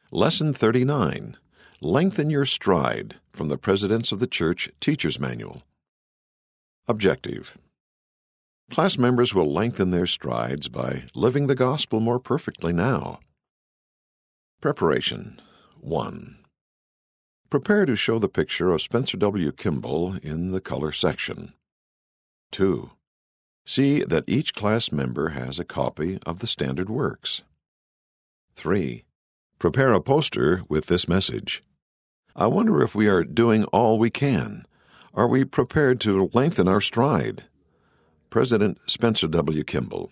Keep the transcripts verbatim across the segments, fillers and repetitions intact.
Lesson thirty-nine. Lengthen Your Stride, from the Presidents of the Church Teacher's Manual. Objective. Class members will lengthen their strides by living the gospel more perfectly now. Preparation. one. Prepare to show the picture of Spencer W. Kimball in the color section. two. See that each class member has a copy of the standard works. three. Prepare a poster with this message. I wonder if we are doing all we can. Are we prepared to lengthen our stride? President Spencer W. Kimball.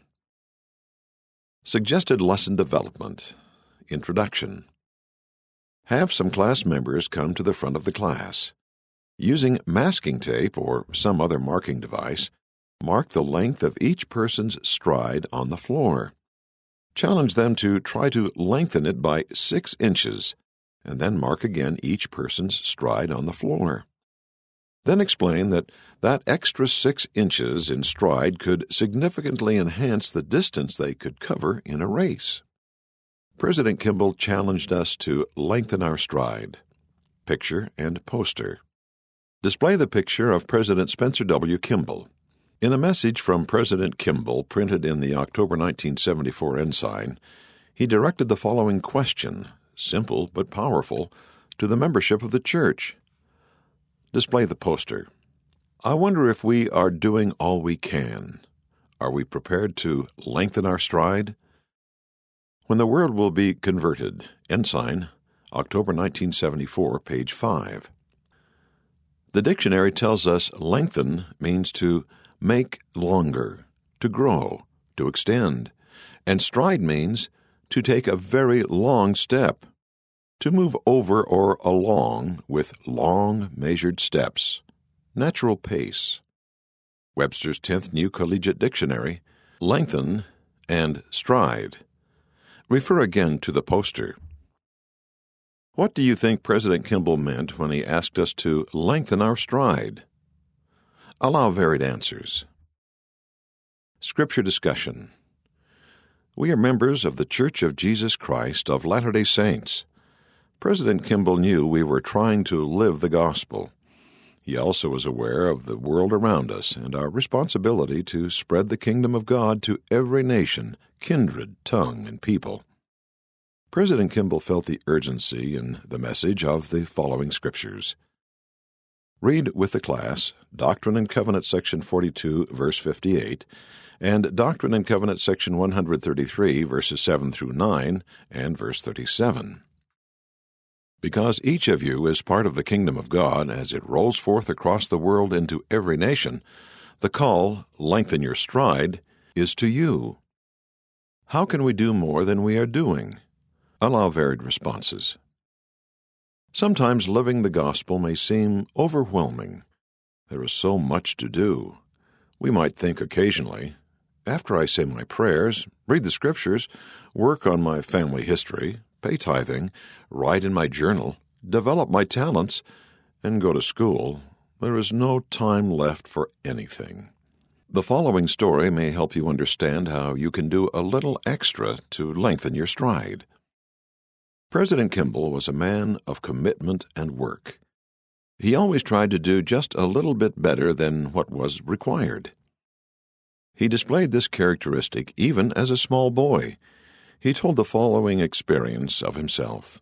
Suggested lesson development. Introduction. Have some class members come to the front of the class. Using masking tape or some other marking device, mark the length of each person's stride on the floor. Challenge them to try to lengthen it by six inches, and then mark again each person's stride on the floor. Then explain that that extra six inches in stride could significantly enhance the distance they could cover in a race. President Kimball challenged us to lengthen our stride. Picture and poster. Display the picture of President Spencer W. Kimball. In a message from President Kimball printed in the October nineteen seventy-four Ensign, he directed the following question, simple but powerful, to the membership of the church. Display the poster. I wonder if we are doing all we can. Are we prepared to lengthen our stride? When the World Will Be Converted, Ensign, October nineteen seventy-four, page five. The dictionary tells us lengthen means to make longer, to grow, to extend, and stride means to take a very long step, to move over or along with long measured steps, natural pace. Webster's tenth New Collegiate Dictionary, lengthen and stride. Refer again to the poster. What do you think President Kimball meant when he asked us to lengthen our stride? Allow varied answers. Scripture discussion. We are members of the Church of Jesus Christ of Latter-day Saints. President Kimball knew we were trying to live the gospel. He also was aware of the world around us and our responsibility to spread the kingdom of God to every nation, kindred, tongue, and people. President Kimball felt the urgency in the message of the following scriptures. Read with the class Doctrine and Covenants section forty-two, verse fifty-eight, and Doctrine and Covenants section one hundred thirty-three, verses seven through nine, and verse thirty-seven. Because each of you is part of the kingdom of God as it rolls forth across the world into every nation, the call, lengthen your stride, is to you. How can we do more than we are doing? Allow varied responses. Sometimes living the gospel may seem overwhelming. There is so much to do. We might think occasionally, after I say my prayers, read the scriptures, work on my family history, pay tithing, write in my journal, develop my talents, and go to school, there is no time left for anything. The following story may help you understand how you can do a little extra to lengthen your stride. President Kimball was a man of commitment and work. He always tried to do just a little bit better than what was required. He displayed this characteristic even as a small boy. He told the following experience of himself.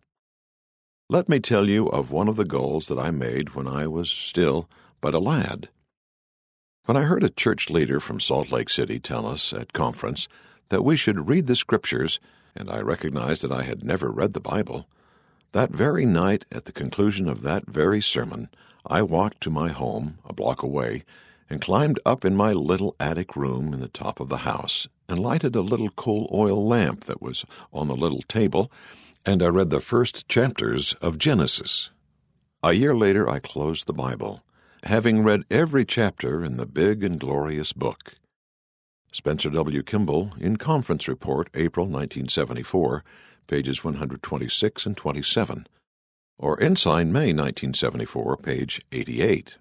Let me tell you of one of the goals that I made when I was still but a lad. When I heard a church leader from Salt Lake City tell us at conference that we should read the scriptures, and I recognized that I had never read the Bible, that very night at the conclusion of that very sermon, I walked to my home, a block away, and climbed up in my little attic room in the top of the house and lighted a little coal oil lamp that was on the little table, and I read the first chapters of Genesis. A year later I closed the Bible, having read every chapter in the big and glorious book. Spencer W. Kimball, in Conference Report, April nineteen seventy-four, pages one hundred twenty-six and twenty-seven, or Ensign, May nineteen seventy-four, page eighty-eight.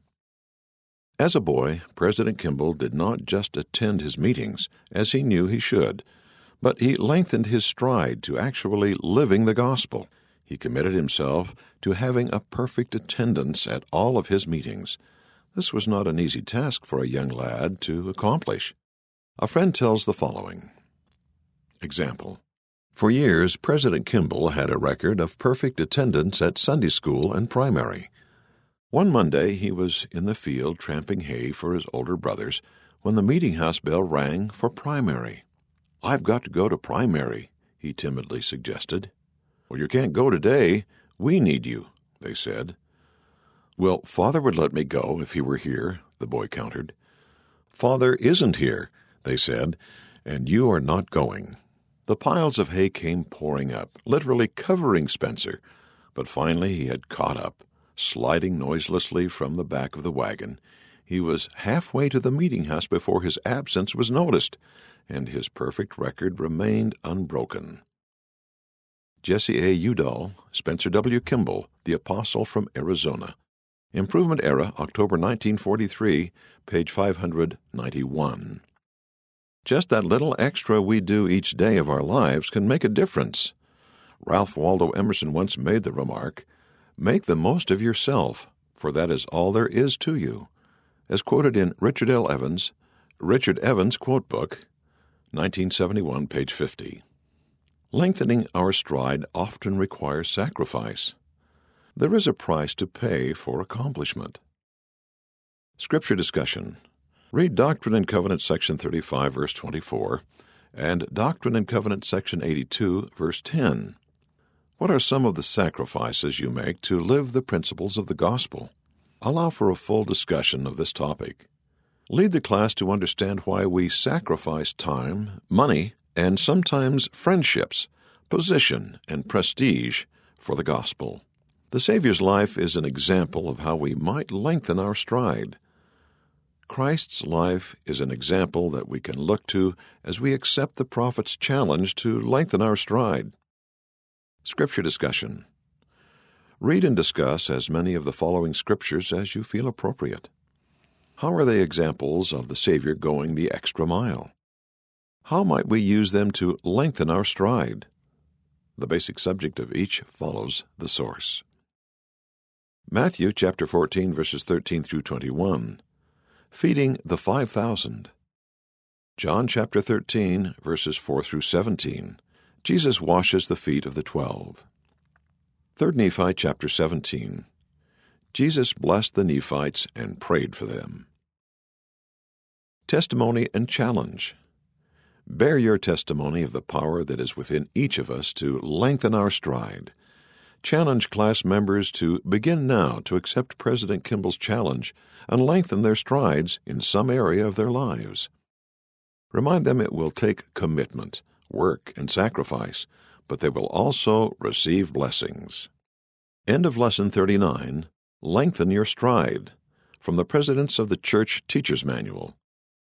As a boy, President Kimball did not just attend his meetings, as he knew he should, but he lengthened his stride to actually living the gospel. He committed himself to having a perfect attendance at all of his meetings. This was not an easy task for a young lad to accomplish. A friend tells the following. Example. For years, President Kimball had a record of perfect attendance at Sunday school and primary. One Monday, he was in the field tramping hay for his older brothers when the meeting house bell rang for primary. "I've got to go to primary," he timidly suggested. "Well, you can't go today. We need you," they said. "Well, Father would let me go if he were here," the boy countered. "Father isn't here," they said, "and you are not going." The piles of hay came pouring up, literally covering Spencer, but finally he had caught up. Sliding noiselessly from the back of the wagon, he was halfway to the meeting house before his absence was noticed, and his perfect record remained unbroken. Jesse A. Udall, Spencer W. Kimball, the Apostle from Arizona. Improvement Era, October nineteen forty-three, page five hundred ninety-one. Just that little extra we do each day of our lives can make a difference. Ralph Waldo Emerson once made the remark, "Make the most of yourself, for that is all there is to you," as quoted in Richard L. Evans, Richard Evans Quote Book, nineteen seventy-one, page fifty. Lengthening our stride often requires sacrifice. There is a price to pay for accomplishment. Scripture discussion. Read Doctrine and Covenants, section thirty-five, verse twenty-four, and Doctrine and Covenants, section eighty-two, verse ten. What are some of the sacrifices you make to live the principles of the gospel? Allow for a full discussion of this topic. Lead the class to understand why we sacrifice time, money, and sometimes friendships, position, and prestige for the gospel. The Savior's life is an example of how we might lengthen our stride. Christ's life is an example that we can look to as we accept the prophet's challenge to lengthen our stride. Scripture discussion. Read and discuss as many of the following scriptures as you feel appropriate. How are they examples of the Savior going the extra mile? How might we use them to lengthen our stride? The basic subject of each follows the source. Matthew chapter fourteen, verses thirteen through twenty-one. Feeding the five thousand. John chapter thirteen, verses four through seventeen. Jesus washes the feet of the twelve. Third Nephi chapter seventeen. Jesus blessed the Nephites and prayed for them. Testimony and challenge. Bear your testimony of the power that is within each of us to lengthen our stride. Challenge class members to begin now to accept President Kimball's challenge and lengthen their strides in some area of their lives. Remind them it will take commitment, work, and sacrifice, but they will also receive blessings. End of Lesson thirty-nine. Lengthen Your Stride, from the Presidents of the Church Teacher's Manual.